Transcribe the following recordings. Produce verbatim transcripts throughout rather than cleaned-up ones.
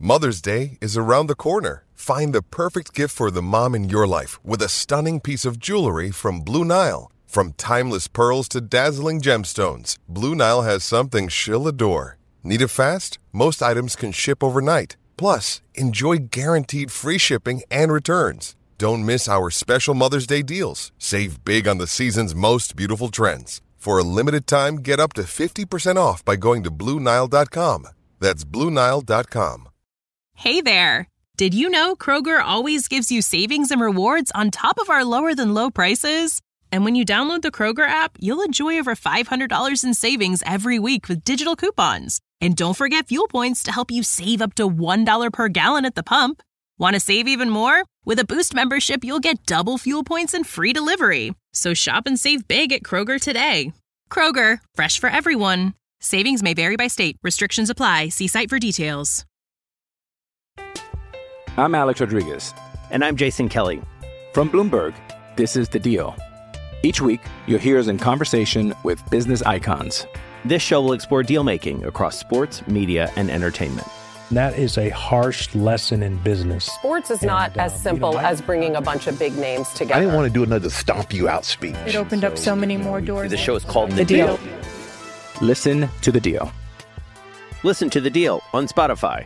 Mother's Day is around the corner. Find the perfect gift for the mom in your life with a stunning piece of jewelry from Blue Nile. From timeless pearls to dazzling gemstones, Blue Nile has something she'll adore. Need it fast? Most items can ship overnight. Plus, enjoy guaranteed free shipping and returns. Don't miss our special Mother's Day deals. Save big on the season's most beautiful trends. For a limited time, get up to fifty percent off by going to Blue Nile dot com. That's Blue Nile dot com. Hey there! Did you know Kroger always gives you savings and rewards on top of our lower-than-low prices? And when you download the Kroger app, you'll enjoy over five hundred dollars in savings every week with digital coupons. And don't forget fuel points to help you save up to one dollar per gallon at the pump. Want to save even more? With a Boost membership, you'll get double fuel points and free delivery. So shop and save big at Kroger today. Kroger, fresh for everyone. Savings may vary by state. Restrictions apply. See site for details. I'm Alex Rodriguez. And I'm Jason Kelly. From Bloomberg, this is The Deal. Each week, you'll hear us in conversation with business icons. This show will explore deal-making across sports, media, and entertainment. That is a harsh lesson in business. Sports is not and, as simple you know, I, as bringing a bunch of big names together. I didn't want to do another stomp you out speech. It opened so, up so many more doors. The show is called The, the deal. deal. Listen to The Deal. Listen to The Deal on Spotify.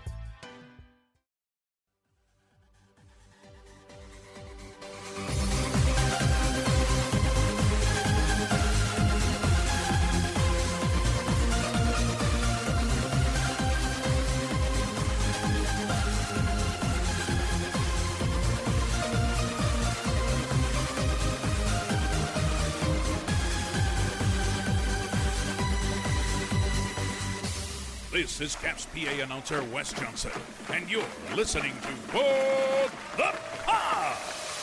This is Caps P A announcer Wes Johnson, and you're listening to Board the Pod.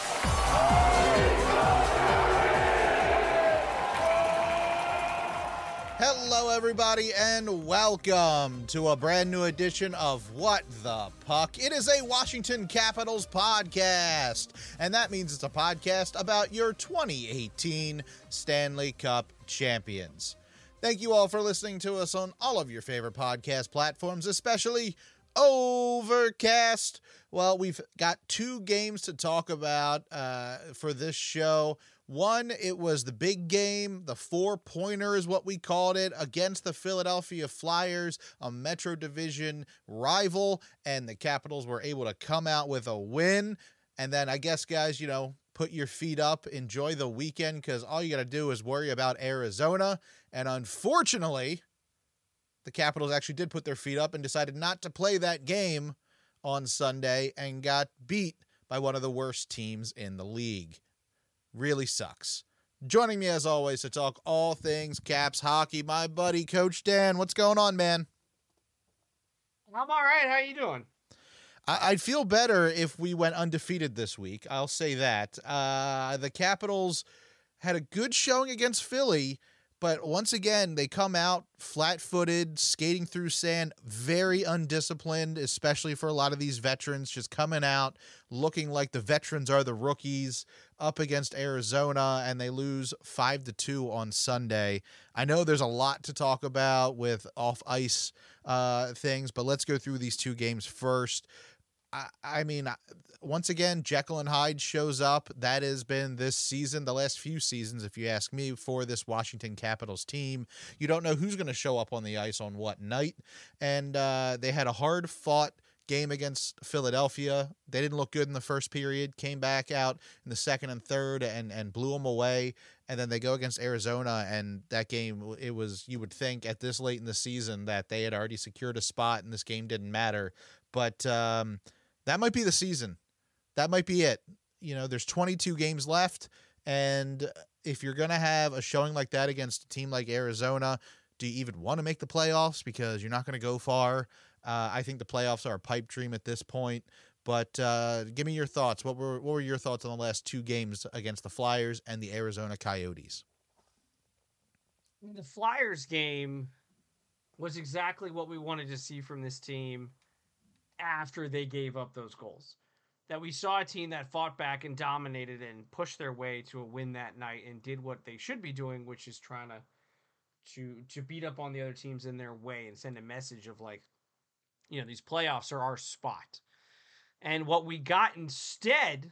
Hello, everybody, and welcome to a brand new edition of What the Puck. It is a Washington Capitals podcast, and that means it's a podcast about your twenty eighteen Stanley Cup champions. Thank you all for listening to us on all of your favorite podcast platforms, especially Overcast. Well, we've got two games to talk about uh, for this show. One, it was the big game, the four-pointer is what we called it, against the Philadelphia Flyers, a Metro Division rival, and the Capitals were able to come out with a win. And then I guess, guys, you know, put your feet up, enjoy the weekend, because all you got to do is worry about Arizona. And unfortunately, the Capitals actually did put their feet up and decided not to play that game on Sunday and got beat by one of the worst teams in the league. Really sucks. Joining me, as always, to talk all things Caps hockey, my buddy, Coach Dan. What's going on, man? I'm all right. How you doing? I'd feel better if we went undefeated this week. I'll say that. Uh, the Capitals had a good showing against Philly, but once again, they come out flat-footed, skating through sand, very undisciplined, especially for a lot of these veterans, just coming out looking like the veterans are the rookies up against Arizona, and they lose five to two on Sunday. I know there's a lot to talk about with off-ice uh, things, but let's go through these two games first. I, I mean, once again, Jekyll and Hyde shows up. That has been this season, the last few seasons, if you ask me, for this Washington Capitals team. You don't know who's going to show up on the ice on what night. And uh, they had a hard-fought game against Philadelphia. They didn't look good in the first period, came back out in the second and third and, and blew them away. And then they go against Arizona, and that game, it was, you would think at this late in the season that they had already secured a spot and this game didn't matter. But um, that might be the season. That might be it. You know, there's twenty-two games left, and if you're going to have a showing like that against a team like Arizona, do you even want to make the playoffs? Because you're not going to go far. Uh, I think the playoffs are a pipe dream at this point. But uh, give me your thoughts. What were what were your thoughts on the last two games against the Flyers and the Arizona Coyotes? The Flyers game was exactly what we wanted to see from this team after they gave up those goals. That we saw a team that fought back and dominated and pushed their way to a win that night and did what they should be doing, which is trying to to to beat up on the other teams in their way and send a message of like, you know, these playoffs are our spot. And what we got instead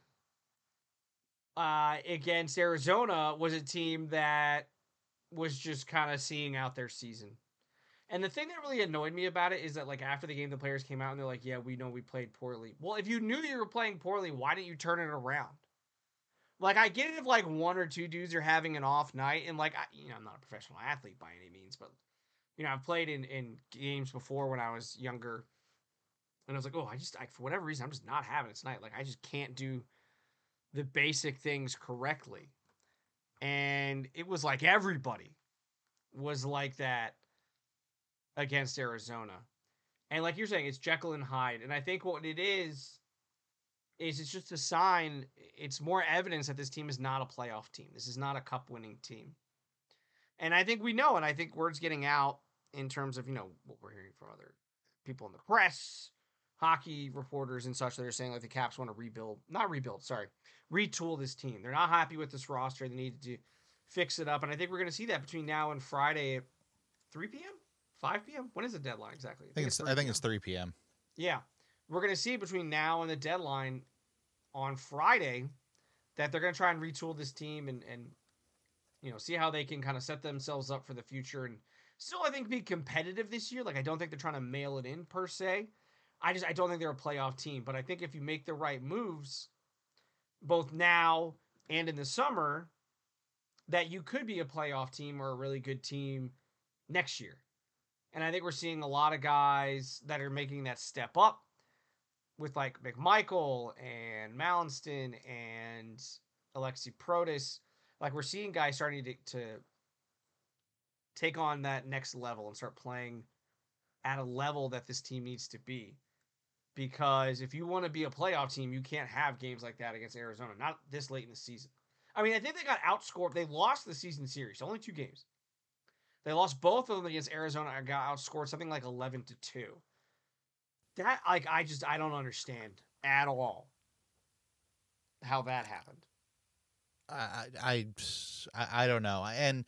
uh, against Arizona was a team that was just kind of seeing out their season. And the thing that really annoyed me about it is that, like, after the game, the players came out and they're like, yeah, we know we played poorly. Well, if you knew you were playing poorly, why didn't you turn it around? Like, I get it if, like, one or two dudes are having an off night. And, like, I, you know, I'm not a professional athlete by any means. But, you know, I've played in, in games before when I was younger. And I was like, oh, I just, I, for whatever reason, I'm just not having it tonight. Like, I just can't do the basic things correctly. And it was like everybody was like that against Arizona. And like you're saying, it's Jekyll and Hyde. And I think what it is, is it's just a sign, it's more evidence that this team is not a playoff team. This is not a cup-winning team. And I think we know, and I think word's getting out in terms of, you know, what we're hearing from other people in the press, hockey reporters and such that are saying like the Caps want to rebuild, not rebuild, sorry, retool this team. They're not happy with this roster. They need to fix it up. And I think we're going to see that between now and Friday at three p.m., five p.m. When is the deadline exactly? I think it's, I think it's three p.m. Yeah. We're going to see between now and the deadline on Friday that they're going to try and retool this team and, and, you know, see how they can kind of set themselves up for the future and still, I think, be competitive this year. Like, I don't think they're trying to mail it in per se. I just, I don't think they're a playoff team, but I think if you make the right moves, both now and in the summer, that you could be a playoff team or a really good team next year. And I think we're seeing a lot of guys that are making that step up with like McMichael and Mallinston and Alexi Protas. Like we're seeing guys starting to, to take on that next level and start playing at a level that this team needs to be. Because if you want to be a playoff team, you can't have games like that against Arizona, not this late in the season. I mean, I think they got outscored. They lost the season series, only two games. They lost both of them against Arizona and got outscored something like eleven to two. That, like, I just, I don't understand at all how that happened. I, I, I, I don't know. And,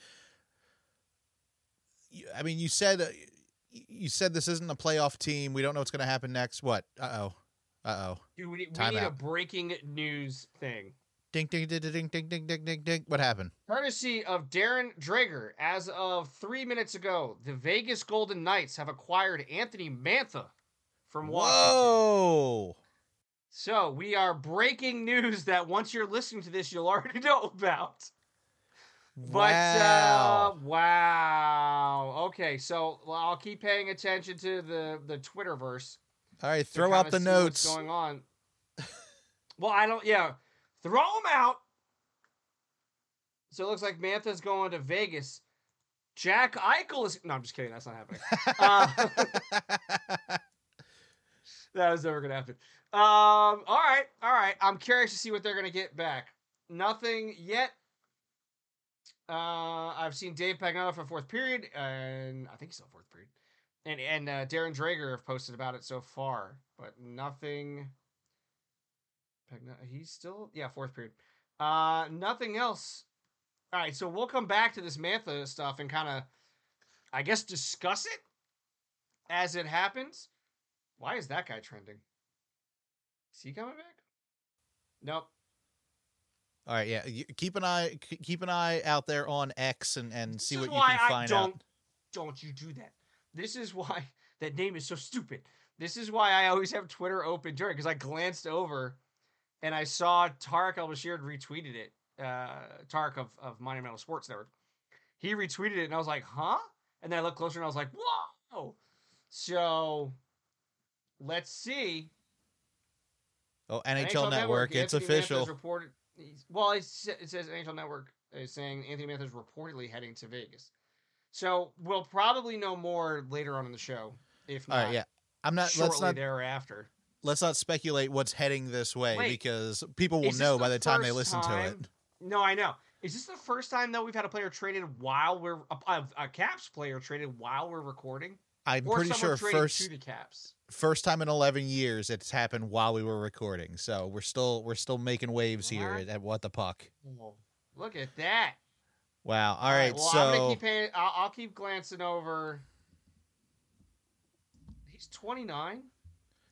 I mean, you said... You said this isn't a playoff team. We don't know what's going to happen next. What? Uh-oh. Uh-oh. Dude, we, we need out. a breaking news thing. Ding, ding, ding, ding, ding, ding, ding, ding, ding. What happened? Courtesy of Darren Dreger, as of three minutes ago, the Vegas Golden Knights have acquired Anthony Mantha from Washington. Whoa! So, we are breaking news that once you're listening to this, you'll already know about. But, wow. Uh, wow. Okay, so well, I'll keep paying attention to the, the Twitterverse. All right, throw out the notes. What's going on? Well, I don't, yeah. Throw them out. So it looks like Mantha's going to Vegas. Jack Eichel is, no, I'm just kidding. That's not happening. uh, that was never going to happen. Um, all right, all right. I'm curious to see what they're going to get back. Nothing yet. Uh, I've seen Dave Pagnotta for fourth period, and I think he's still fourth period. And and uh, Darren Dreger have posted about it so far, but nothing. Pagnotta, he's still yeah fourth period. Uh, nothing else. All right, so we'll come back to this Mantha stuff and kind of, I guess, discuss it as it happens. Why is that guy trending? Is he coming back? Nope. All right, yeah. Keep an eye, keep an eye out there on X and, and see what you can find don't, out. Don't you do that? This is why that name is so stupid. This is why I always have Twitter open during, because I glanced over and I saw Tarek El-Bashir retweeted it. Uh, Tarek of of Monumental Sports Network. He retweeted it and I was like, huh? And then I looked closer and I was like, whoa. So let's see. Oh, N H L, N H L Network, Network, it's Anthony official. Reported, well, it's, it says N H L Network is saying Anthony Mantha is reportedly heading to Vegas. So we'll probably know more later on in the show. If not, all right, yeah, I'm not. Shortly let's not thereafter. Let's not speculate what's heading this way. Wait, because people will know the by the time they listen time? to it. No, I know. Is this the first time though we've had a player traded while we're a, a Caps player traded while we're recording? I'm or pretty sure first to the Caps. First time in eleven years it's happened while we were recording. So we're still we're still making waves here at, at What the Puck. Oh, look at that! Wow. All, All right, right. Well, so I'm gonna keep paying, I'll, I'll keep glancing over. He's twenty-nine.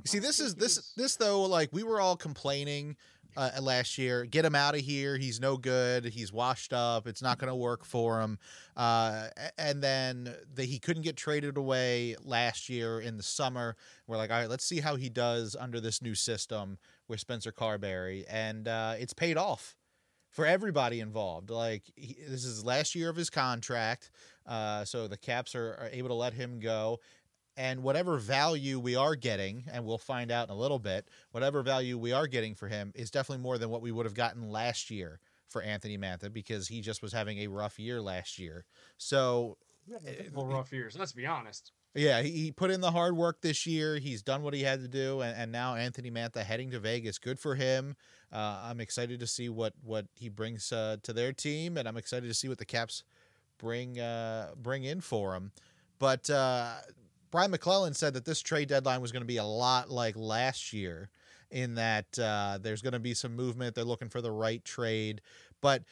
You see, this is this this though. Like we were all complaining uh, last year. Get him out of here. He's no good. He's washed up. It's not going to work for him. Uh, and then the, he couldn't get traded away last year in the summer. We're like, all right, let's see how he does under this new system with Spencer Carberry, and uh, it's paid off for everybody involved. Like he, this is last year of his contract, uh, so the Caps are, are able to let him go. And whatever value we are getting, and we'll find out in a little bit, whatever value we are getting for him is definitely more than what we would have gotten last year for Anthony Mantha, because he just was having a rough year last year. So, well, rough years. Let's be honest. Yeah, he, he put in the hard work this year. He's done what he had to do, and, and now Anthony Mantha heading to Vegas. Good for him. Uh, I'm excited to see what what he brings uh, to their team, and I'm excited to see what the Caps bring uh, bring in for him. But uh, Brian McClellan said that this trade deadline was going to be a lot like last year, in that uh, there's going to be some movement. They're looking for the right trade. But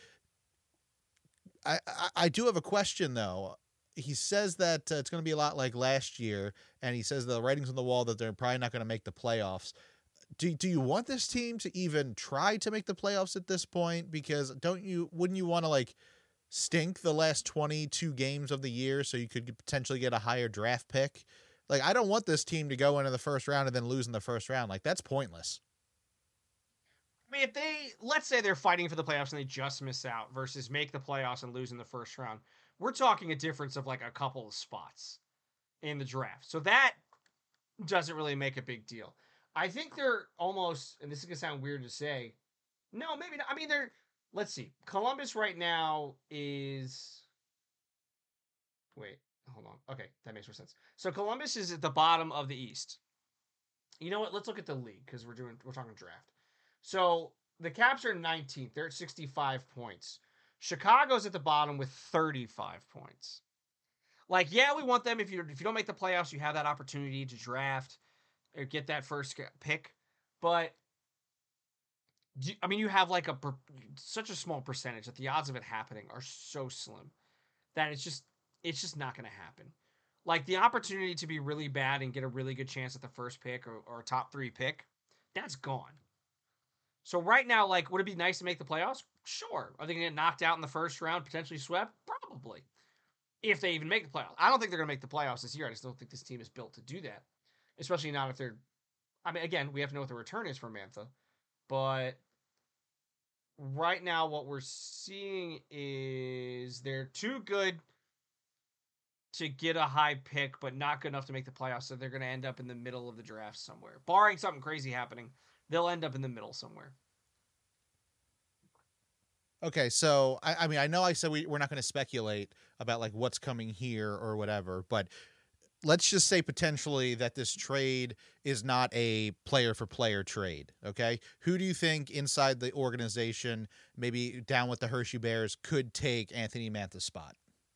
I, I, I do have a question, though. He says that uh, it's going to be a lot like last year, and he says the writing's on the wall that they're probably not going to make the playoffs. Do, do you want this team to even try to make the playoffs at this point? Because don't you wouldn't you want to, like, stink the last twenty-two games of the year so you could potentially get a higher draft pick? Like, I don't want this team to go into the first round and then lose in the first round. Like, that's pointless. I mean, if they, let's say they're fighting for the playoffs and they just miss out versus make the playoffs and lose in the first round, we're talking a difference of like a couple of spots in the draft. So that doesn't really make a big deal. I think they're almost, and this is going to sound weird to say, no, maybe not. I mean, they're, let's see. Columbus right now is, wait, hold on. Okay, that makes more sense. So Columbus is at the bottom of the East. You know what? Let's look at the league because we're doing, we're talking draft. So the Caps are nineteenth. They're at sixty-five points. Chicago's at the bottom with thirty-five points. Like, yeah, we want them. If you if you don't make the playoffs, you have that opportunity to draft or get that first pick. But I mean, you have like a such a small percentage that the odds of it happening are so slim that it's just it's just not going to happen. Like, the opportunity to be really bad and get a really good chance at the first pick or, or a top three pick, that's gone. So right now, like, would it be nice to make the playoffs? Sure. Are they going to get knocked out in the first round, potentially swept? Probably. If they even make the playoffs. I don't think they're going to make the playoffs this year. I just don't think this team is built to do that. Especially not if they're... I mean, again, we have to know what the return is for Mantha. But right now, what we're seeing is they're too good to get a high pick, but not good enough to make the playoffs. So they're going to end up in the middle of the draft somewhere. Barring something crazy happening, they'll end up in the middle somewhere. Okay, so, I, I mean, I know I said we, we're not going to speculate about, like, what's coming here or whatever, but let's just say potentially that this trade is not a player-for-player trade, okay? Who do you think inside the organization, maybe down with the Hershey Bears, could take Anthony Mantha's spot?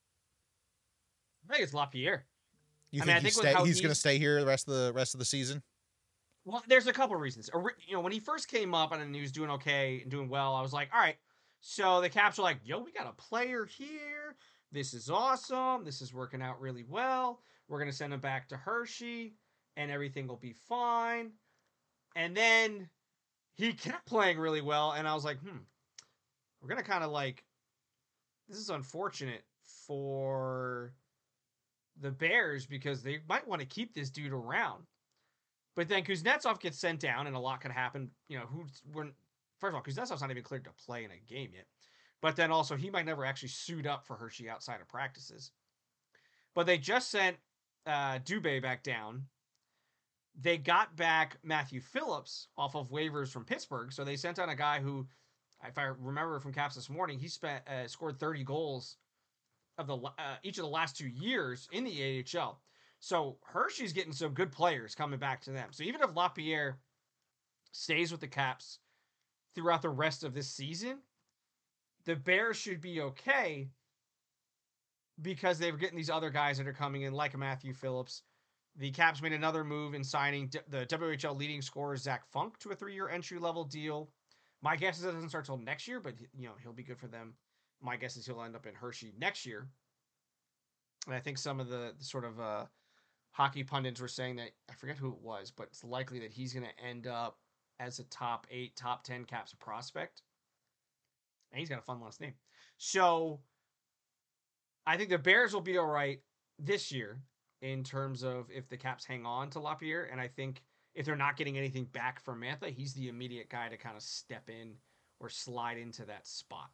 I think it's LaPierre. You I think, mean, I he's, think stay, he's, he's going to stay here the rest of the rest of the season? Well, there's a couple of reasons. You know, when he first came up and he was doing okay and doing well, I was like, all right. So the Caps are like, yo, we got a player here. This is awesome. This is working out really well. We're going to send him back to Hershey and everything will be fine. And then he kept playing really well. And I was like, hmm, we're going to kind of like, this is unfortunate for the Bears because they might want to keep this dude around. But then Kuznetsov gets sent down and a lot could happen. You know, who's when first of all, Kuznetsov's not even cleared to play in a game yet. But then also he might never actually suit up for Hershey outside of practices. But they just sent uh, Dubé back down. They got back Matthew Phillips off of waivers from Pittsburgh. So they sent on a guy who, if I remember from Caps this morning, he spent uh, scored thirty goals of the uh, each of the last two years in the A H L. So Hershey's getting some good players coming back to them. So even if LaPierre stays with the Caps throughout the rest of this season, the Bears should be okay because they're getting these other guys that are coming in, like a Matthew Phillips. The Caps made another move in signing the W H L leading scorer Zach Funk to a three-year entry-level deal. My guess is it doesn't start till next year, but you know he'll be good for them. My guess is he'll end up in Hershey next year. And I think some of the, the sort of uh, hockey pundits were saying that, I forget who it was, but it's likely that he's going to end up as a top eight, top ten Caps prospect. And he's got a fun last name. So I think the Bears will be all right this year in terms of if the Caps hang on to Lapierre. And I think if they're not getting anything back from Mantha, he's the immediate guy to kind of step in or slide into that spot.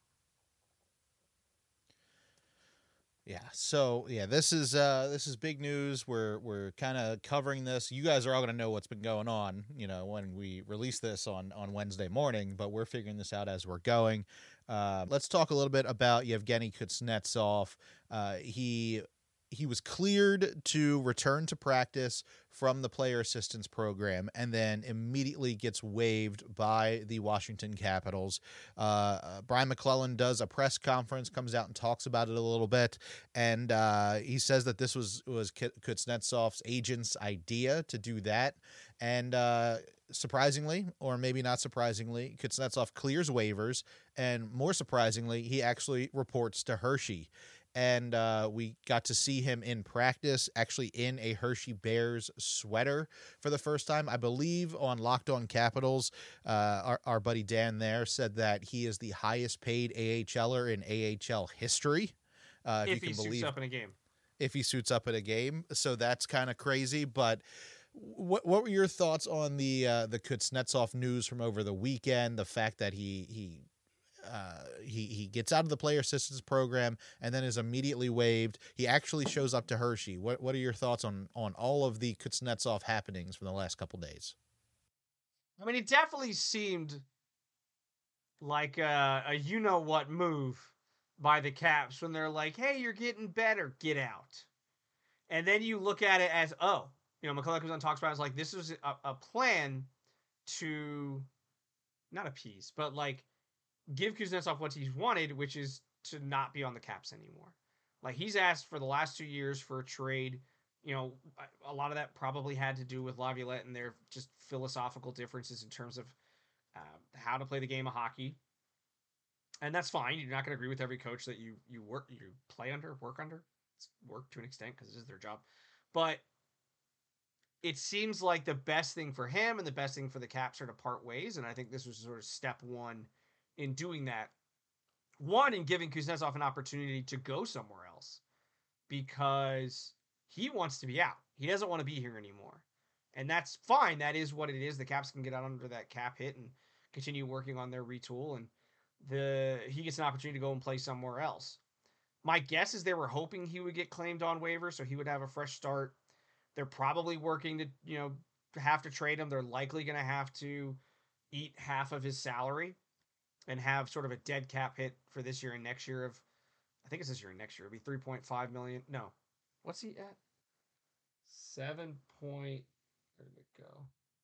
Yeah. So yeah, this is uh, this is big news. We're we're kind of covering this. You guys are all going to know what's been going on, you know, when we release this on on Wednesday morning. But we're figuring this out as we're going. Uh, let's talk a little bit about Yevgeny Kuznetsov. Uh, he he was cleared to return to practice from the player assistance program, and then immediately gets waived by the Washington Capitals. Uh, uh, Brian McClellan does a press conference, comes out and talks about it a little bit, and uh, he says that this was was Kuznetsov's agent's idea to do that, and uh, surprisingly, or maybe not surprisingly, Kuznetsov clears waivers, and more surprisingly, he actually reports to Hershey. And uh, we got to see him in practice, actually in a Hershey Bears sweater for the first time. I believe on Locked On Capitals, uh, our, our buddy Dan there said that he is the highest paid AHLer in A H L history. Uh, if, if you he can suits believe, up in a game. If he suits up in a game. So that's kind of crazy. But what what were your thoughts on the uh, the Kuznetsov news from over the weekend? The fact that he he... Uh, he he gets out of the player assistance program and then is immediately waived. He actually shows up to Hershey. What what are your thoughts on on all of the Kuznetsov happenings from the last couple days? I mean, it definitely seemed like a, a you know what move by the Caps when they're like, "Hey, you're getting better, get out." And then you look at it as, oh, you know, McCullough comes on talks about it, it's like this was a, a plan to not appease, but like give Kuznetsov what he's wanted, which is to not be on the Caps anymore. Like, he's asked for the last two years for a trade. You know, a lot of that probably had to do with Laviolette and their just philosophical differences in terms of uh, how to play the game of hockey. And that's fine. You're not going to agree with every coach that you you work you play under, work under. It's work to an extent because this is their job. But it seems like the best thing for him and the best thing for the Caps are to part ways. And I think this was sort of step one in doing that. One, in giving Kuznetsov an opportunity to go somewhere else because he wants to be out. He doesn't want to be here anymore. And that's fine. That is what it is. The Caps can get out under that cap hit and continue working on their retool. And the he gets an opportunity to go and play somewhere else. My guess is they were hoping he would get claimed on waivers so he would have a fresh start. They're probably working to, you know, have to trade him. They're likely going to have to eat half of his salary and have sort of a dead cap hit for this year and next year of, I think it's this year and next year. It'll be three point five million. No. What's he at? seven point, where did it go?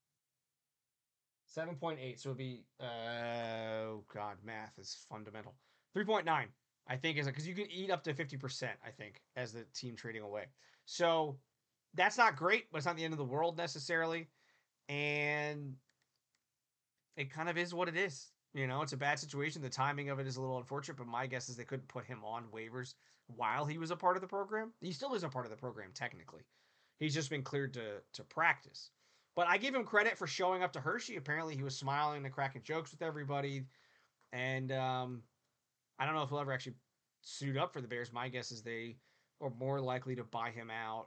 seven point eight. So it'll be, uh, oh God, math is fundamental. three point nine, I think, is it, because you can eat up to fifty percent, I think, as the team trading away. So that's not great, but it's not the end of the world necessarily. And it kind of is what it is. You know, it's a bad situation. The timing of it is a little unfortunate, but my guess is they couldn't put him on waivers while he was a part of the program. He still is a part of the program, technically. He's just been cleared to to practice. But I give him credit for showing up to Hershey. Apparently, he was smiling and cracking jokes with everybody. And um, I don't know if he'll ever actually suit up for the Bears. My guess is they are more likely to buy him out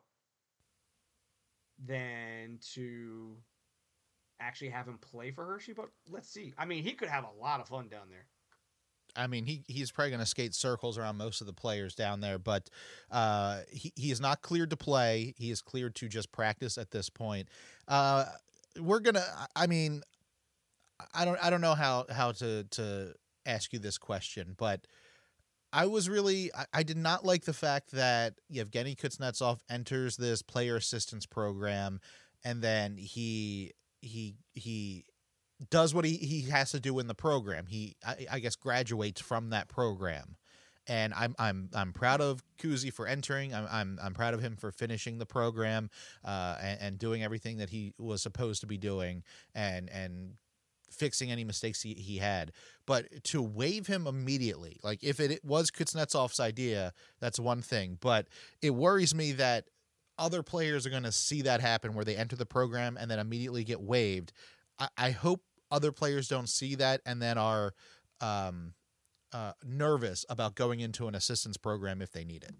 than to actually have him play for Hershey, but let's see. I mean, he could have a lot of fun down there. I mean, he he's probably going to skate circles around most of the players down there, but uh, he, he is not cleared to play. He is cleared to just practice at this point. Uh, we're going to, I mean, I don't I don't know how, how to, to ask you this question, but I was really, I, I did not like the fact that Yevgeny Kuznetsov enters this player assistance program and then he he he does what he, he has to do in the program. He, I, I guess, graduates from that program, and I'm I'm I'm proud of Kuzi for entering. I'm I'm I'm proud of him for finishing the program, uh, and, and doing everything that he was supposed to be doing, and and fixing any mistakes he, he had. But to waive him immediately, like if it, it was Kuznetsov's idea, that's one thing. But it worries me that other players are going to see that happen where they enter the program and then immediately get waived. I, I hope other players don't see that and then are um, uh, nervous about going into an assistance program if they need it.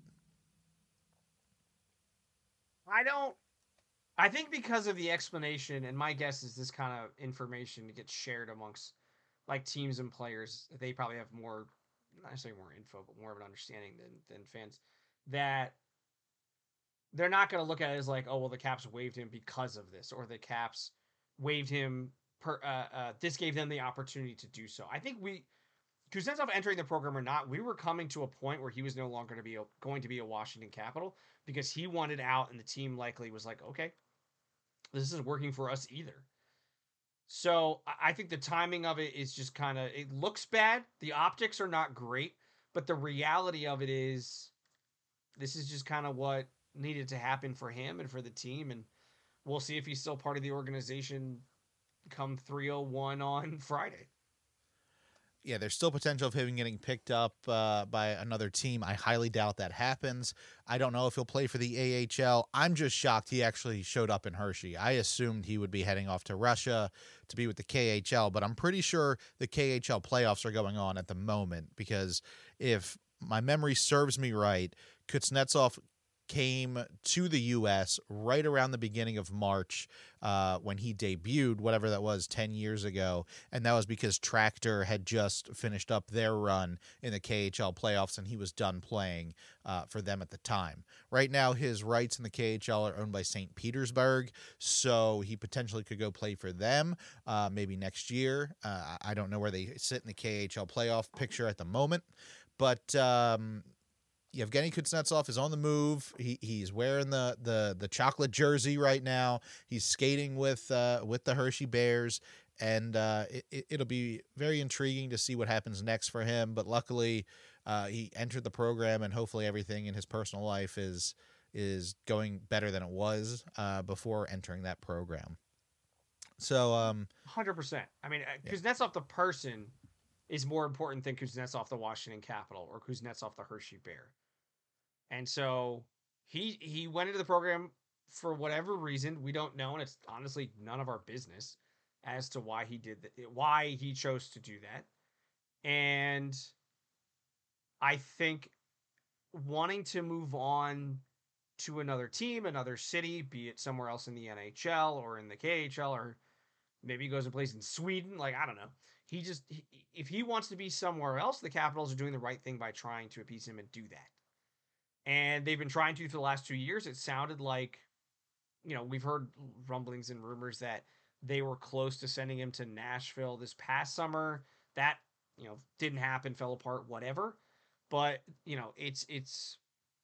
I don't. I think because of the explanation, and my guess is this kind of information gets shared amongst like teams and players. They probably have more, not necessarily more info, but more of an understanding than than fans. That they're not going to look at it as like, oh well, the Caps waived him because of this, or the Caps waived him per. Uh, uh, this gave them the opportunity to do so. I think we, Kuznetsov entering the program or not, we were coming to a point where he was no longer to be a, going to be a Washington Capital because he wanted out, and the team likely was like, okay, this isn't working for us either. So I think the timing of it is just kind of, it looks bad. The optics are not great, but the reality of it is this is just kind of what needed to happen for him and for the team. And we'll see if he's still part of the organization come three oh one on Friday. Yeah, there's still potential of him getting picked up uh, by another team. I highly doubt that happens. I don't know if he'll play for the A H L. I'm just shocked he actually showed up in Hershey. I assumed he would be heading off to Russia to be with the K H L, but I'm pretty sure the K H L playoffs are going on at the moment because if my memory serves me right, Kuznetsov came to the U S right around the beginning of March uh, when he debuted, whatever that was, ten years ago. And that was because Tractor had just finished up their run in the K H L playoffs, and he was done playing uh, for them at the time. Right now, his rights in the K H L are owned by Saint Petersburg, so he potentially could go play for them uh, maybe next year. Uh, I don't know where they sit in the K H L playoff picture at the moment, but um, Yevgeny Kuznetsov is on the move. He he's wearing the the the chocolate jersey right now. He's skating with uh, with the Hershey Bears, and uh, it, it'll be very intriguing to see what happens next for him. But luckily, uh, he entered the program, and hopefully, everything in his personal life is is going better than it was uh, before entering that program. So, um, one hundred percent. I mean, yeah. Kuznetsov the person is more important than Kuznetsov the Washington Capital or Kuznetsov the Hershey Bear. And so he he went into the program for whatever reason. We don't know, and it's honestly none of our business as to why he did that, why he chose to do that. And I think wanting to move on to another team, another city, be it somewhere else in the N H L or in the K H L, or maybe he goes and plays in Sweden, like, I don't know. He just, he, if he wants to be somewhere else, the Capitals are doing the right thing by trying to appease him and do that. And they've been trying to for the last two years. It sounded like, you know, we've heard rumblings and rumors that they were close to sending him to Nashville this past summer. That, you know, didn't happen, fell apart, whatever. But, you know, it's it's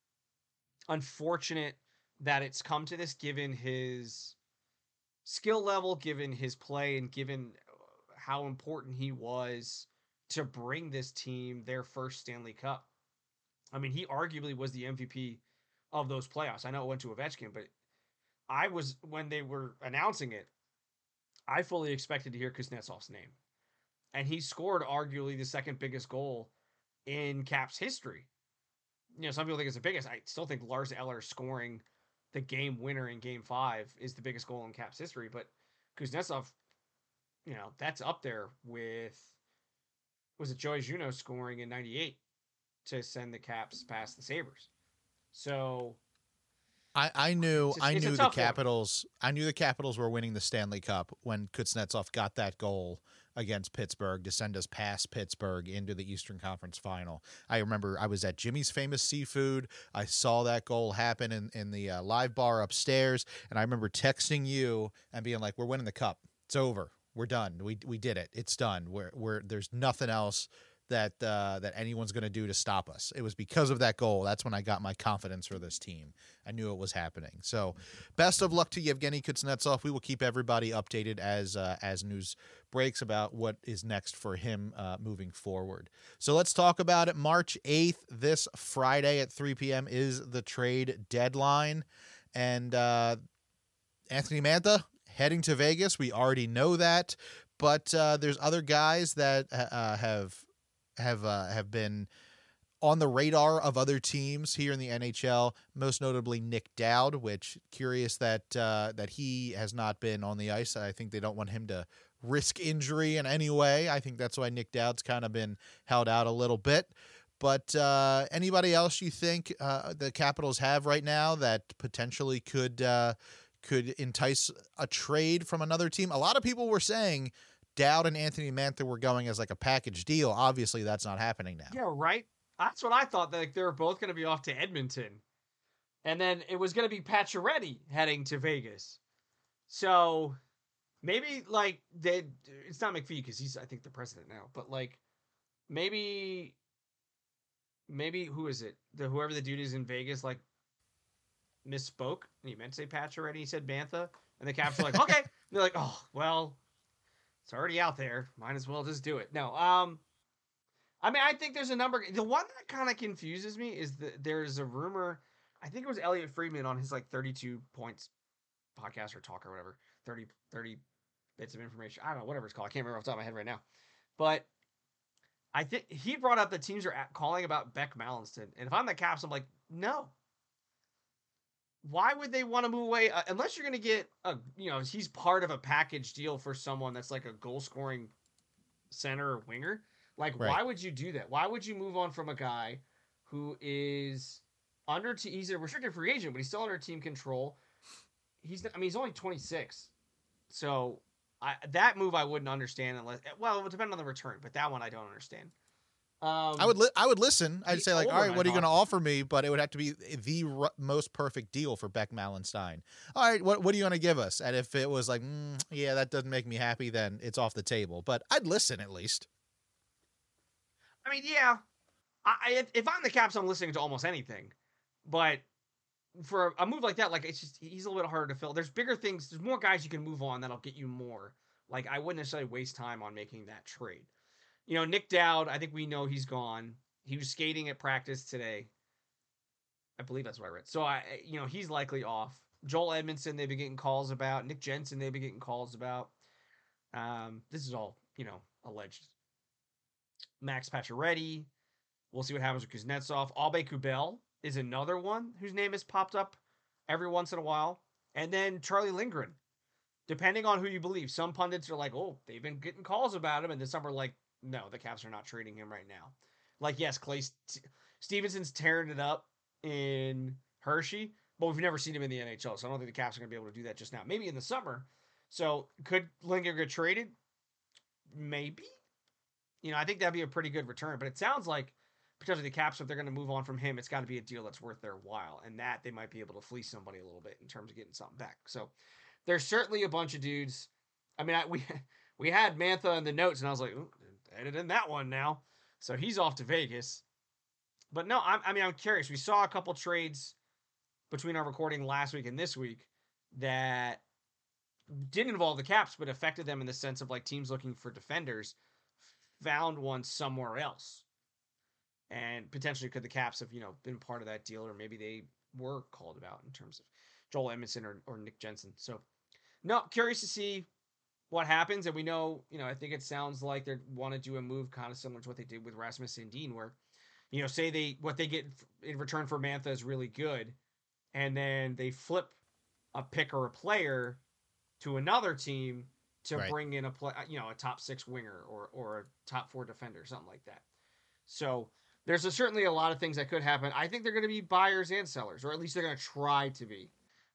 unfortunate that it's come to this, given his skill level, given his play, and given how important he was to bring this team their first Stanley Cup. I mean, he arguably was the M V P of those playoffs. I know it went to Ovechkin, but I was, when they were announcing it, I fully expected to hear Kuznetsov's name. And he scored arguably the second biggest goal in Caps history. You know, some people think it's the biggest. I still think Lars Eller scoring the game winner in game five is the biggest goal in Caps history. But Kuznetsov, you know, that's up there with, was it Joey Juneau scoring in ninety-eight to send the Caps past the Sabres. So I, I knew it's, I it's knew the Capitals one. I knew the Capitals were winning the Stanley Cup when Kuznetsov got that goal against Pittsburgh to send us past Pittsburgh into the Eastern Conference Final. I remember I was at Jimmy's Famous Seafood. I saw that goal happen in, in the uh, live bar upstairs, and I remember texting you and being like, "We're winning the cup. It's over. We're done. We we did it. It's done. We're we're there's nothing else that uh, that anyone's going to do to stop us." It was because of that goal. That's when I got my confidence for this team. I knew it was happening. So best of luck to Yevgeny Kuznetsov. We will keep everybody updated as uh, as news breaks about what is next for him uh, moving forward. So let's talk about it. March eighth, this Friday at three p.m. is the trade deadline. And uh, Anthony Mantha heading to Vegas. We already know that. But uh, there's other guys that uh, have... have uh, have been on the radar of other teams here in the N H L, most notably Nick Dowd, which curious that uh, that he has not been on the ice. I think they don't want him to risk injury in any way. I think that's why Nick Dowd's kind of been held out a little bit. But uh, anybody else you think uh, the Capitals have right now that potentially could uh, could entice a trade from another team? A lot of people were saying Dowd and Anthony Mantha were going as like a package deal. Obviously, that's not happening now. Yeah, right. That's what I thought. That like, they were both going to be off to Edmonton, and then it was going to be Pacioretty heading to Vegas. So maybe like they, it's not McPhee because he's I think the president now, but like maybe, maybe who is it? The whoever the dude is in Vegas like misspoke. He meant to say Pacioretty. He said Mantha, and the Caps were like, okay. And they're like, oh well, it's already out there. Might as well just do it. No, um. I mean, I think there's a number. The one that kind of confuses me is that there's a rumor. I think it was Elliot Friedman on his like thirty-two points podcast or talk or whatever. thirty, thirty bits of information. I don't know, whatever it's called. I can't remember off the top of my head right now. But I think he brought up that teams are at, calling about Beck Mallinston. And if I'm the Caps, I'm like, no. Why would they want to move away? Uh, unless you're going to get a, you know, he's part of a package deal for someone that's like a goal scoring center or winger. Like, right. Why would you do that? Why would you move on from a guy who is under, te- he's a restricted free agent, but he's still under team control. He's, I mean, he's only twenty-six. So I, that move I wouldn't understand unless, well, it would depend on the return, but that one I don't understand. Um, I would, li- I would listen. I'd say like, all right, what are you going to offer me? But it would have to be the r- most perfect deal for Beck Mallenstein. All right, what, what are you going to give us? And if it was like, mm, yeah, that doesn't make me happy, then it's off the table. But I'd listen at least. I mean, yeah, I, if I'm the Caps, I'm listening to almost anything. But for a move like that, like it's just he's a little bit harder to fill. There's bigger things. There's more guys you can move on that'll get you more. Like I wouldn't necessarily waste time on making that trade. You know, Nick Dowd, I think we know he's gone. He was skating at practice today. I believe that's what I read. So I, you know, he's likely off. Joel Edmondson, they've been getting calls about. Nick Jensen, they've been getting calls about. Um, this is all, you know, alleged. Max Pacioretty. We'll see what happens with Kuznetsov. Aube-Kubel is another one whose name has popped up every once in a while. And then Charlie Lindgren. Depending on who you believe. Some pundits are like, oh, they've been getting calls about him. And then some are like, no, the Caps are not trading him right now. Like, yes, Clay St- Stevenson's tearing it up in Hershey, but we've never seen him in the N H L. So I don't think the Caps are going to be able to do that just now. Maybe in the summer. So could Lindgren get traded? Maybe. You know, I think that'd be a pretty good return, but it sounds like potentially the Caps, if they're going to move on from him, it's got to be a deal that's worth their while. And that they might be able to fleece somebody a little bit in terms of getting something back. So there's certainly a bunch of dudes. I mean, I, we we had Mantha in the notes, and I was like, edit in that one now. So he's off to Vegas. But no, I'm, I mean, I'm curious. We saw a couple trades between our recording last week and this week that didn't involve the Caps, but affected them in the sense of like teams looking for defenders found one somewhere else. And potentially could the Caps have, you know, been part of that deal, or maybe they were called about in terms of Joel Edmondson or, or Nick Jensen. So, no, curious to see what happens. And we know, you know, I think it sounds like they want to do a move kind of similar to what they did with Rasmus Sandin, where, you know, say they, what they get in return for Mantha is really good. And then they flip a pick or a player to another team to right. bring in a play, you know, a top six winger or, or a top four defender, something like that. So there's a, certainly a lot of things that could happen. I think they're going to be buyers and sellers, or at least they're going to try to be.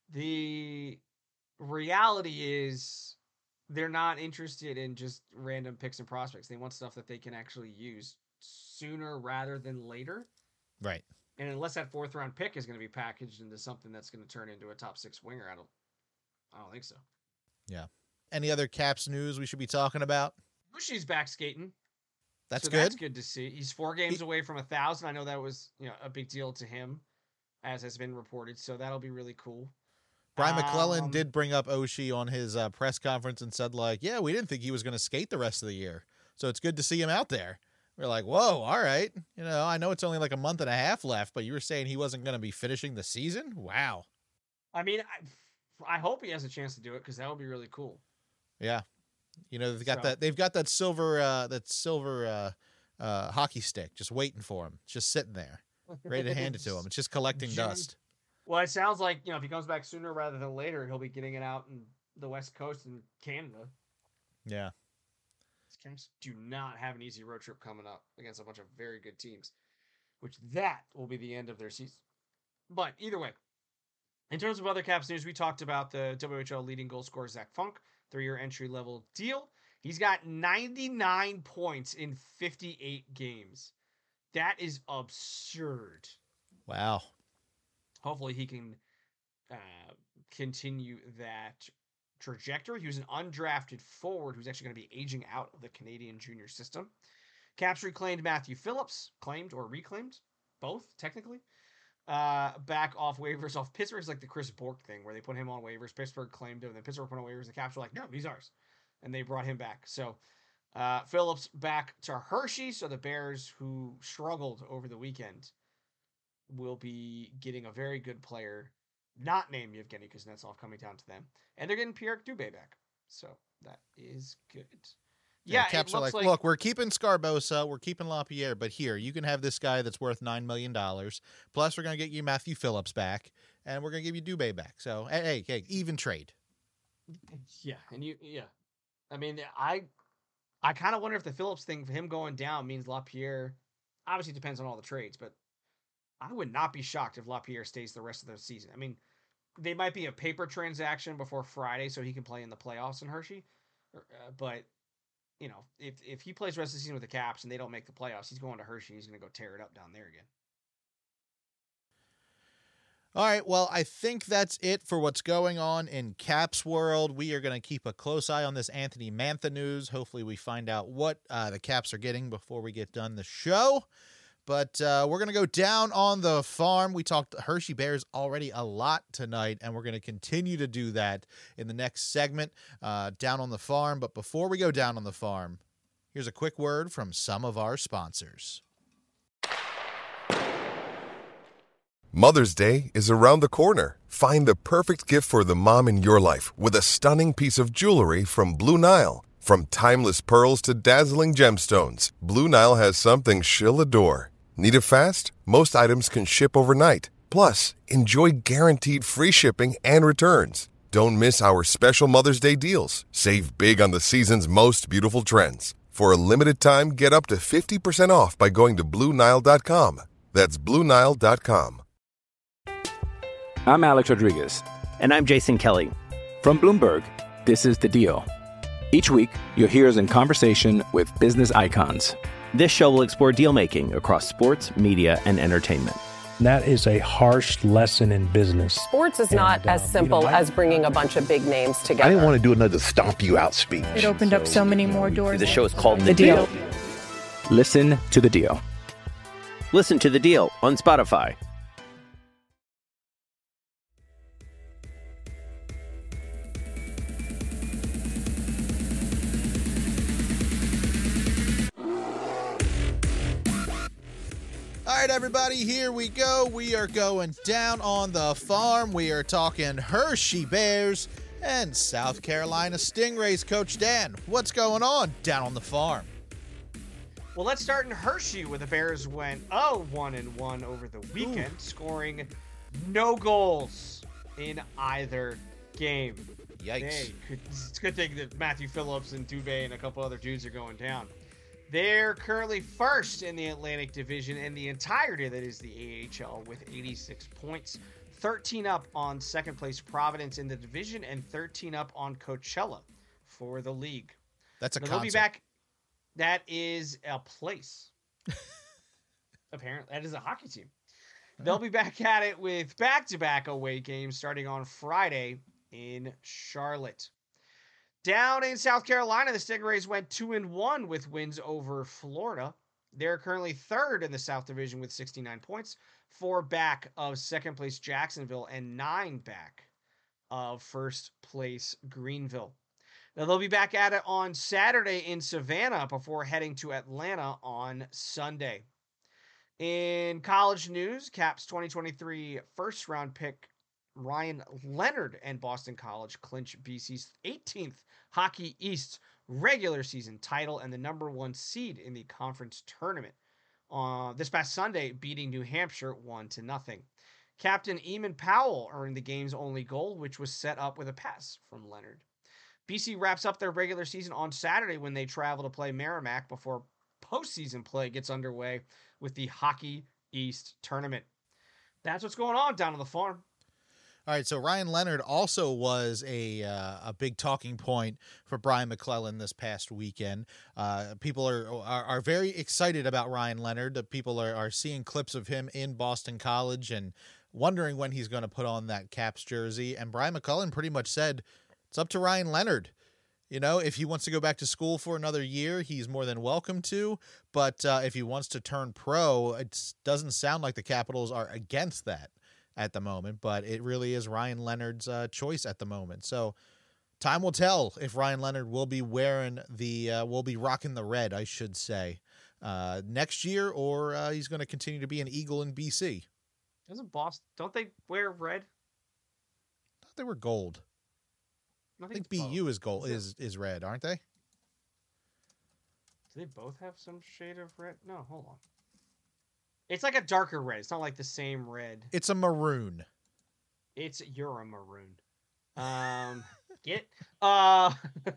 The reality is they're not interested in just random picks and prospects. They want stuff that they can actually use sooner rather than later. Right. And unless that fourth round pick is going to be packaged into something that's going to turn into a top six winger, I don't, I don't think so. Yeah. Any other Caps news we should be talking about? Bushy's back skating. That's so good. That's good to see. He's four games he, away from a thousand. I know that was, you know, a big deal to him, as has been reported. So that'll be really cool. Brian um, McClellan did bring up Oshie on his uh, press conference and said, like, yeah, we didn't think he was going to skate the rest of the year. So it's good to see him out there. We're like, whoa, all right. You know, I know it's only like a month and a half left, but you were saying he wasn't going to be finishing the season? Wow. I mean, I, I hope he has a chance to do it, because that would be really cool. Yeah. You know, they've got so. that, they've got that silver, uh, that silver, uh, uh, hockey stick, just waiting for him, just sitting there, ready to hand it to him. It's just collecting June. dust. Well, it sounds like, you know, if he comes back sooner rather than later, he'll be getting it out in the West Coast and Canada. Yeah. These Caps do not have an easy road trip coming up against a bunch of very good teams, which that will be the end of their season. But either way, in terms of other Caps news, we talked about the W H L leading goal scorer, Zach Funk, three-year entry-level deal. He's got ninety-nine points in fifty-eight games. That is absurd. Wow. Hopefully he can uh, continue that trajectory. He was an undrafted forward who's actually going to be aging out of the Canadian junior system. Caps reclaimed Matthew Phillips, claimed or reclaimed, both technically, uh, back off waivers off Pittsburgh. It's like the Chris Bork thing where they put him on waivers. Pittsburgh claimed him, and then Pittsburgh put on waivers. The Caps were like, no, he's ours. And they brought him back. So uh, Phillips back to Hershey. So the Bears, who struggled over the weekend, will be getting a very good player, not named Yevgeny Kuznetsov, coming down to them. And they're getting Pierre Dubé back. So that is good. Yeah, Yeah, the Caps are like, like, look, we're keeping Scarbosa, we're keeping LaPierre, but here, you can have this guy that's worth nine million dollars. Plus, we're going to get you Matthew Phillips back, and we're going to give you Dubé back. So, hey, hey, even trade. Yeah, and you, yeah. I mean, I I kind of wonder if the Phillips thing, for him going down, means LaPierre, obviously it depends on all the trades, but I would not be shocked if LaPierre stays the rest of the season. I mean, they might be a paper transaction before Friday so he can play in the playoffs in Hershey, uh, but, you know, if if he plays the rest of the season with the Caps and they don't make the playoffs, he's going to Hershey. He's going to go tear it up down there again. All right, well, I think that's it for what's going on in Caps world. We are going to keep a close eye on this Anthony Mantha news. Hopefully we find out what uh, the Caps are getting before we get done the show. But uh, we're going to go down on the farm. We talked Hershey Bears already a lot tonight, and we're going to continue to do that in the next segment, uh, down on the farm. But before we go down on the farm, here's a quick word from some of our sponsors. Mother's Day is around the corner. Find the perfect gift for the mom in your life with a stunning piece of jewelry from Blue Nile. From timeless pearls to dazzling gemstones, Blue Nile has something she'll adore. Need it fast? Most items can ship overnight. Plus, enjoy guaranteed free shipping and returns. Don't miss our special Mother's Day deals. Save big on the season's most beautiful trends. For a limited time, get up to fifty percent off by going to Blue Nile dot com. That's Blue Nile dot com. I'm Alex Rodriguez. And I'm Jason Kelly. From Bloomberg, this is The Deal. Each week, you'll hear us in conversation with business icons. This show will explore deal-making across sports, media, and entertainment. That is a harsh lesson in business. Sports is And, not uh, as simple you know, I- as bringing a bunch of big names together. I didn't want to do another stomp you out speech. It opened up so many more doors. The show is called The Deal. Listen to The Deal. Listen to The Deal on Spotify. All right, everybody, here we go. We are going down on the farm. We are talking Hershey Bears and South Carolina Stingrays. Coach Dan, what's going on down on the farm? Well, let's start in Hershey, where the Bears went oh one and one over the weekend, Ooh. scoring no goals in either game. Yikes. Hey, it's a good thing that Matthew Phillips and Dubé and a couple other dudes are going down. They're currently first in the Atlantic Division in the entirety that is the A H L with eighty-six points, thirteen up on second place Providence in the division, and thirteen up on Coachella for the league. That's a now, concert. They'll be back. That is a place. Apparently, that is a hockey team. They'll be back at it with back-to-back away games starting on Friday in Charlotte. Down in South Carolina, the Stingrays went two and one with wins over Florida. They're currently third in the South Division with sixty-nine points, four back of second place Jacksonville, and nine back of first place Greenville. Now they'll be back at it on Saturday in Savannah before heading to Atlanta on Sunday. In college news, Caps twenty twenty-three first round pick Ryan Leonard and Boston College clinch B C's eighteenth Hockey East regular season title and the number one seed in the conference tournament. Uh, this past Sunday, beating New Hampshire one to nothing. Captain Eamon Powell earned the game's only goal, which was set up with a pass from Leonard. B C wraps up their regular season on Saturday when they travel to play Merrimack before postseason play gets underway with the Hockey East tournament. That's what's going on down on the farm. All right, so Ryan Leonard also was a uh, a big talking point for Brian McClellan this past weekend. Uh, people are, are are very excited about Ryan Leonard. People are, are seeing clips of him in Boston College and wondering when he's going to put on that Caps jersey. And Brian McClellan pretty much said, it's up to Ryan Leonard. You know, if he wants to go back to school for another year, he's more than welcome to. But uh, if he wants to turn pro, it doesn't sound like the Capitals are against that at the moment. But it really is Ryan Leonard's uh, choice at the moment. So time will tell if Ryan Leonard will be wearing the, uh, will be rocking the red, I should say, uh, next year, or uh, he's going to continue to be an Eagle in B C. Doesn't Boston, don't they wear red? I thought they were gold. I, I think B U both. is gold is, is red, aren't they? Do they both have some shade of red? No, hold on. It's like a darker red. It's not like the same red. It's a maroon. It's you're a maroon. Um, get uh.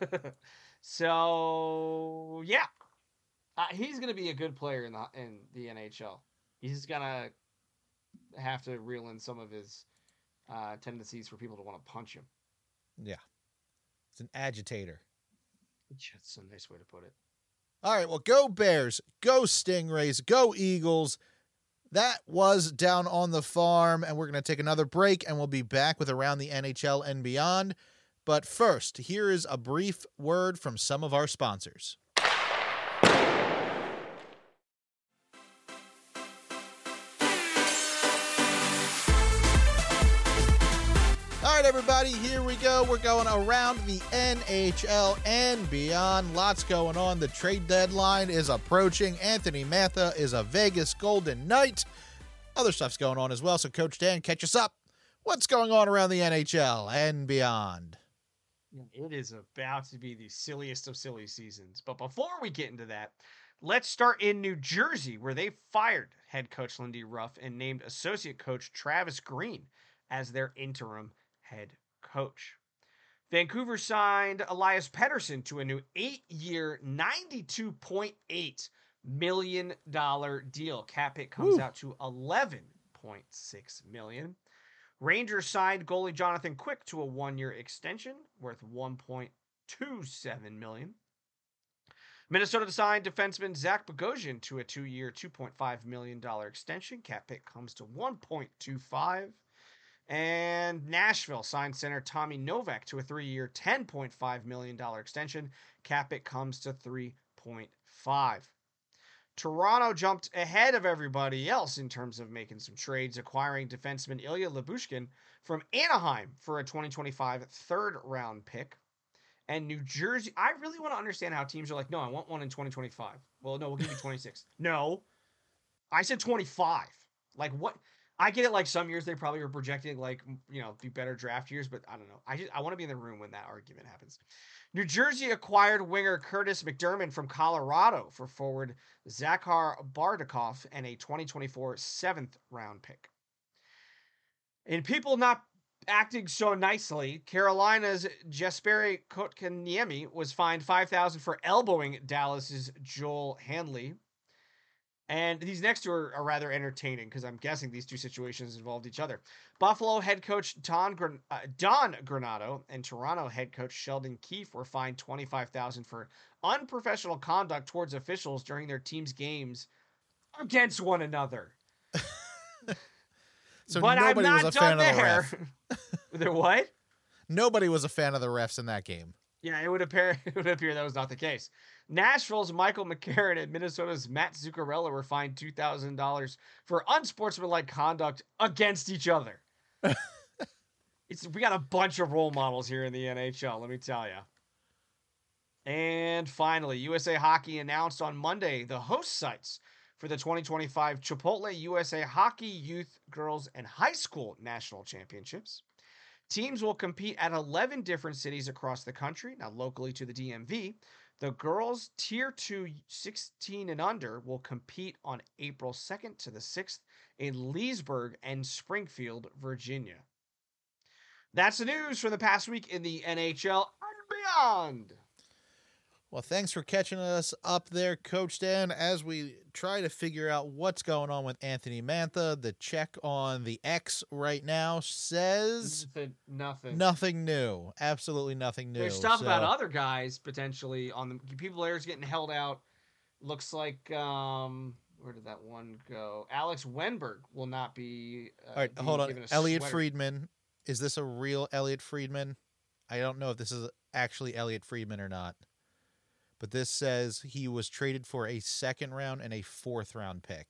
so yeah, uh, he's gonna be a good player in the in the N H L. He's gonna have to reel in some of his uh, tendencies for people to want to punch him. Yeah. It's an agitator. That's a nice way to put it. All right, well, go Bears, go Stingrays, go Eagles. That was Down on the Farm, and we're going to take another break, and we'll be back with Around the N H L and Beyond. But first, here is a brief word from some of our sponsors. All right, everybody, here we go. We're going around the N H L and beyond. Lots going on. The trade deadline is approaching. Anthony Mantha is a Vegas Golden Knight. Other stuff's going on as well. So, Coach Dan, catch us up. What's going on around the N H L and beyond? It is about to be the silliest of silly seasons. But before we get into that, let's start in New Jersey, where they fired head coach Lindy Ruff and named associate coach Travis Green as their interim head coach. Vancouver signed Elias Pettersson to a new eight-year, ninety-two point eight million dollars deal. Cap hit comes Ooh. out to eleven point six million dollars. Rangers signed goalie Jonathan Quick to a one-year extension worth one point two seven million dollars. Minnesota signed defenseman Zach Bogosian to a two-year, two point five million dollars extension. Cap hit comes to one point two five. And Nashville signed center Tommy Novak to a three-year, ten point five million dollars extension. Cap it comes to three point five. Toronto jumped ahead of everybody else in terms of making some trades, acquiring defenseman Ilya Lyubushkin from Anaheim for a twenty twenty-five third-round pick. And New Jersey, I really want to understand how teams are like, no, I want one in twenty twenty-five. Well, no, we'll give you twenty-six. No, I said twenty-five. Like, what? I get it, like, some years they probably were projecting, like, you know, be better draft years, but I don't know. I just I want to be in the room when that argument happens. New Jersey acquired winger Curtis McDermott from Colorado for forward Zakhar Bardakov and a twenty twenty-four seventh-round pick. In people not acting so nicely, Carolina's Jesperi Kotkaniemi was fined five thousand dollars for elbowing Dallas's Joel Hanley. And these next two are, are rather entertaining because I'm guessing these two situations involved each other. Buffalo head coach Don, Gran- uh, Don Granato and Toronto head coach Sheldon Keefe were fined twenty-five thousand dollars for unprofessional conduct towards officials during their team's games against one another. So but nobody I'm not was a done fan of the there. ref. The what? Nobody was a fan of the refs in that game. Yeah, it would appear it would appear that was not the case. Nashville's Michael McCarron and Minnesota's Matt Zuccarello were fined two thousand dollars for unsportsmanlike conduct against each other. It's we got a bunch of role models here in the N H L, let me tell you. And finally, U S A Hockey announced on Monday the host sites for the twenty twenty-five Chipotle U S A Hockey Youth, Girls, and High School National Championships. Teams will compete at eleven different cities across the country. Now, locally to the D M V, the girls tier two sixteen and under will compete on April second to the sixth in Leesburg and Springfield, Virginia. That's the news for the past week in the N H L and beyond. Well, thanks for catching us up there, Coach Dan, as we try to figure out what's going on with Anthony Mantha. The check on the X right now says nothing. Nothing, nothing new. Absolutely nothing new. There's stuff so, about other guys potentially on the people players getting held out. Looks like, um, where did that one go? Alex Wenberg will not be. Uh, all right, be hold on. Elliot sweater. Friedman. Is this a real Elliot Friedman? I don't know if this is actually Elliot Friedman or not. But this says he was traded for a second round and a fourth round pick.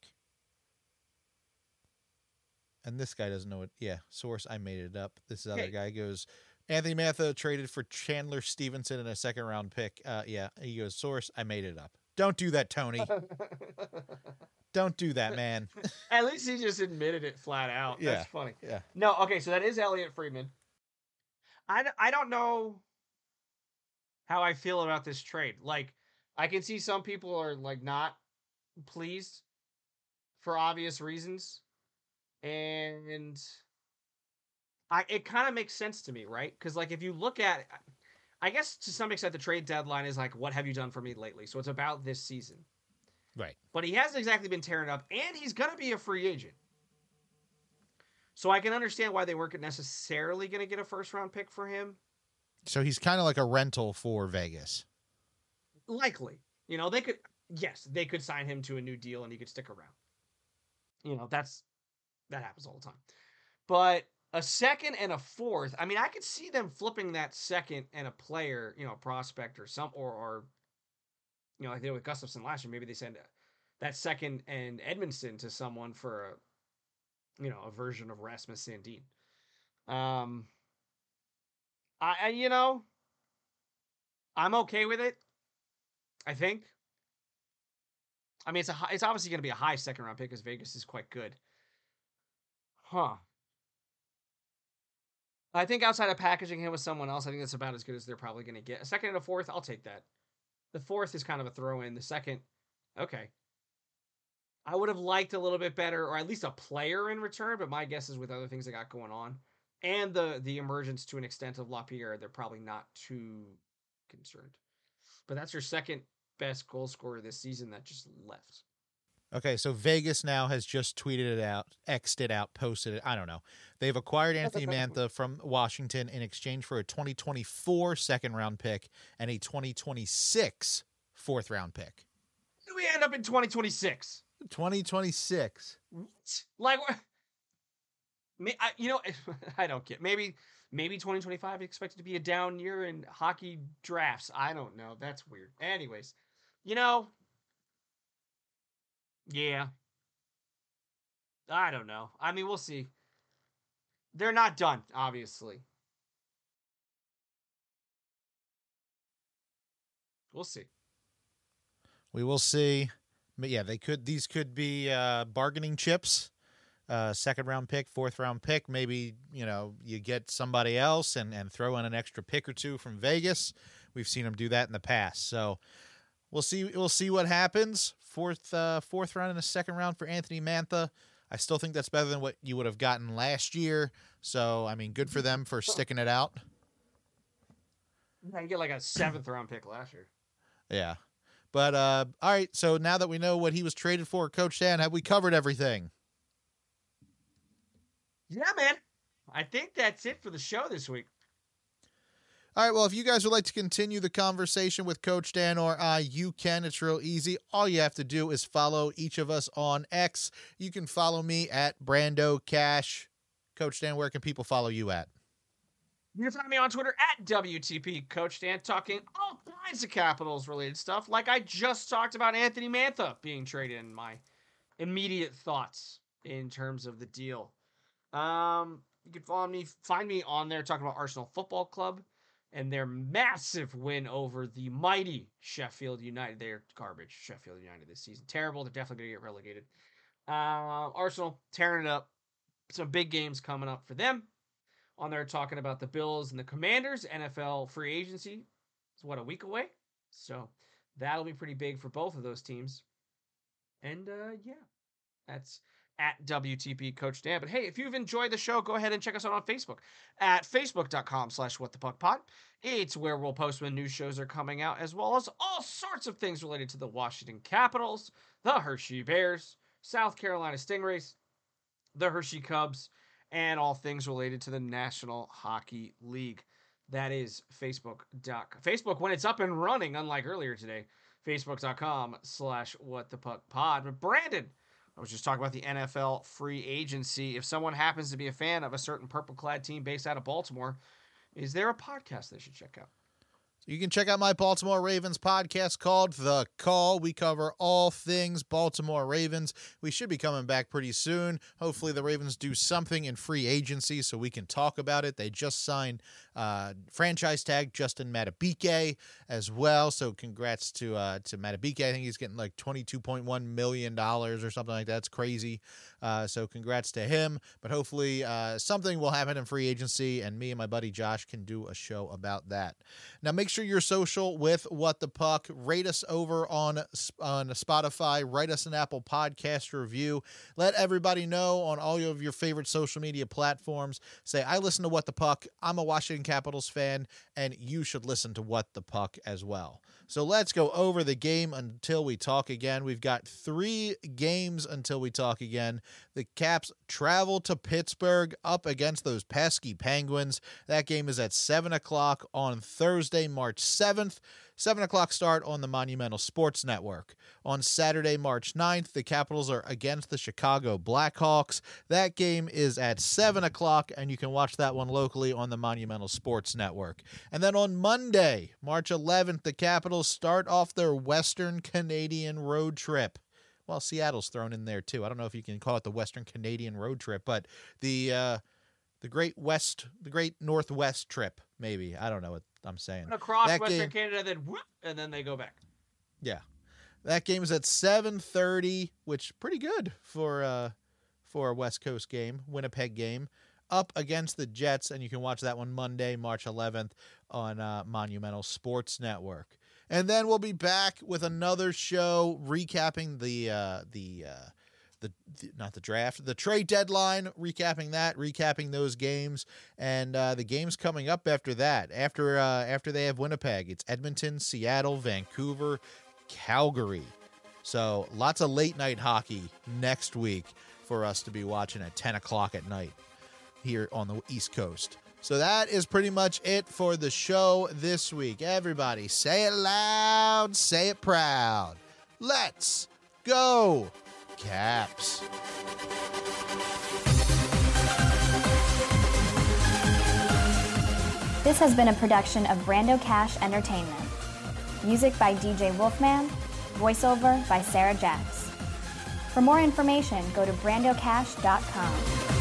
And this guy doesn't know it. Yeah, source, I made it up. This other Okay. guy goes, Anthony Mantha traded for Chandler Stevenson and a second round pick. Uh, yeah, he goes, source, I made it up. Don't do that, Tony. Don't do that, man. At least he just admitted it flat out. Yeah, That's funny. Yeah. No, okay, so that is Elliot Friedman. I, I don't know how I feel about this trade. Like, I can see some people are, like, not pleased for obvious reasons. And I it kind of makes sense to me, right? Because, like, if you look at, I guess to some extent the trade deadline is like, what have you done for me lately? So it's about this season. Right. But he hasn't exactly been tearing up, and he's going to be a free agent. So I can understand why they weren't necessarily going to get a first-round pick for him. So he's kind of like a rental for Vegas. Likely. You know, they could, yes, they could sign him to a new deal and he could stick around. You know, that's, that happens all the time. But a second and a fourth, I mean, I could see them flipping that second and a player, you know, a prospect or some, or, or, you know, like they did with Gustafsson last year. Maybe they send that second and Edmondson to someone for a, you know, a version of Rasmus Sandin. Um, I, I, you know, I'm okay with it. I think. I mean, it's a high, it's obviously going to be a high second round pick because Vegas is quite good. Huh. I think outside of packaging him with someone else, I think that's about as good as they're probably going to get. A second and a fourth, I'll take that. The fourth is kind of a throw in. The second, okay. I would have liked a little bit better, or at least a player in return, but my guess is with other things they got going on, and the the emergence to an extent of LaPierre, they're probably not too concerned. But that's your second best goal scorer this season that just left. Okay, so Vegas now has just tweeted it out, X'd it out, posted it. I don't know. They've acquired Anthony Mantha from Washington in exchange for a twenty twenty-four second-round pick and a twenty twenty-six fourth-round pick. Do we end up in twenty twenty-six? twenty twenty-six. What? Like, I, you know, I don't get. Maybe, maybe twenty twenty-five is expected to be a down year in hockey drafts. I don't know. That's weird. Anyways, you know, yeah. I don't know. I mean, we'll see. They're not done, obviously. We'll see. We will see. But yeah, they could. These could be uh, bargaining chips. Uh, second round pick, fourth round pick. Maybe, you know, you get somebody else and, and throw in an extra pick or two from Vegas. We've seen them do that in the past. So we'll see. We'll see what happens. Fourth, uh, fourth round and a second round for Anthony Mantha. I still think that's better than what you would have gotten last year. So I mean, good for them for sticking it out. I get like a seventh round pick last year. Yeah. But, uh, all right, so now that we know what he was traded for, Coach Dan, have we covered everything? Yeah, man. I think that's it for the show this week. All right, well, if you guys would like to continue the conversation with Coach Dan or I, you can. It's real easy. All you have to do is follow each of us on X. You can follow me at Brando Cash. Coach Dan, where can people follow you at? You can find me on Twitter at W T P Coach Dan, talking all kinds of Capitals related stuff, like I just talked about Anthony Mantha being traded in my immediate thoughts in terms of the deal. Um, you can follow me, find me on there talking about Arsenal Football Club and their massive win over the mighty Sheffield United. They're garbage, Sheffield United this season. Terrible. They're definitely going to get relegated. Uh, Arsenal tearing it up. Some big games coming up for them. on there talking about the Bills and the Commanders. N F L free agency is, what, a week away? So that'll be pretty big for both of those teams. And, uh, yeah, that's at W T P Coach Dan. But, hey, if you've enjoyed the show, go ahead and check us out on Facebook at facebook.com slash whatthepuckpod. It's where we'll post when new shows are coming out, as well as all sorts of things related to the Washington Capitals, the Hershey Bears, South Carolina Stingrays, the Hershey Cubs, and all things related to the National Hockey League. That is Facebook. Facebook, when it's up and running, unlike earlier today, facebook.com slash whatthepuckpod. But Brandon, I was just talking about the N F L free agency. If someone happens to be a fan of a certain purple-clad team based out of Baltimore, is there a podcast they should check out? You can check out my Baltimore Ravens podcast called The Call. We cover all things Baltimore Ravens. We should be coming back pretty soon. Hopefully the Ravens do something in free agency so we can talk about it. They just signed uh, franchise tag Justin Madubuike as well. So congrats to uh, to Madubuike. I think he's getting like twenty-two point one million dollars or something like that. It's crazy. Uh, so congrats to him. But hopefully uh, something will happen in free agency, and me and my buddy Josh can do a show about that. Now make sure you're social with What the Puck. Rate us over on, on Spotify. Write us an Apple Podcast review. Let everybody know on all of your favorite social media platforms. Say, I listen to What the Puck. I'm a Washington Capitals fan, and you should listen to What the Puck as well. So let's go over the game until we talk again. We've got three games until we talk again. The Caps travel to Pittsburgh up against those pesky Penguins. That game is at seven o'clock on Thursday, March seventh. seven o'clock start on the Monumental Sports Network. On Saturday, March ninth, the Capitals are against the Chicago Blackhawks. That game is at seven o'clock, and you can watch that one locally on the Monumental Sports Network. And then on Monday, March eleventh, the Capitals start off their Western Canadian road trip. Well, Seattle's thrown in there, too. I don't know if you can call it the Western Canadian road trip, but the uh, the Great West, the Great Northwest trip, maybe. I don't know what I'm saying. Across that Western game, Canada, then whoop, and then they go back. Yeah. That game is at seven thirty, which pretty good for uh, for a West Coast game, Winnipeg game, up against the Jets, and you can watch that one Monday, March eleventh on uh, Monumental Sports Network. And then we'll be back with another show recapping the uh, the, uh, the the not the draft, the trade deadline, recapping that, recapping those games, and uh, the games coming up after that. After uh, after they have Winnipeg, it's Edmonton, Seattle, Vancouver, Calgary. So lots of late night hockey next week for us to be watching at ten o'clock at night here on the East Coast. So that is pretty much it for the show this week. Everybody, say it loud, say it proud. Let's go, Caps. This has been a production of Brando Cash Entertainment. Music by D J Wolfman, voiceover by Sarah Jacks. For more information, go to brando cash dot com.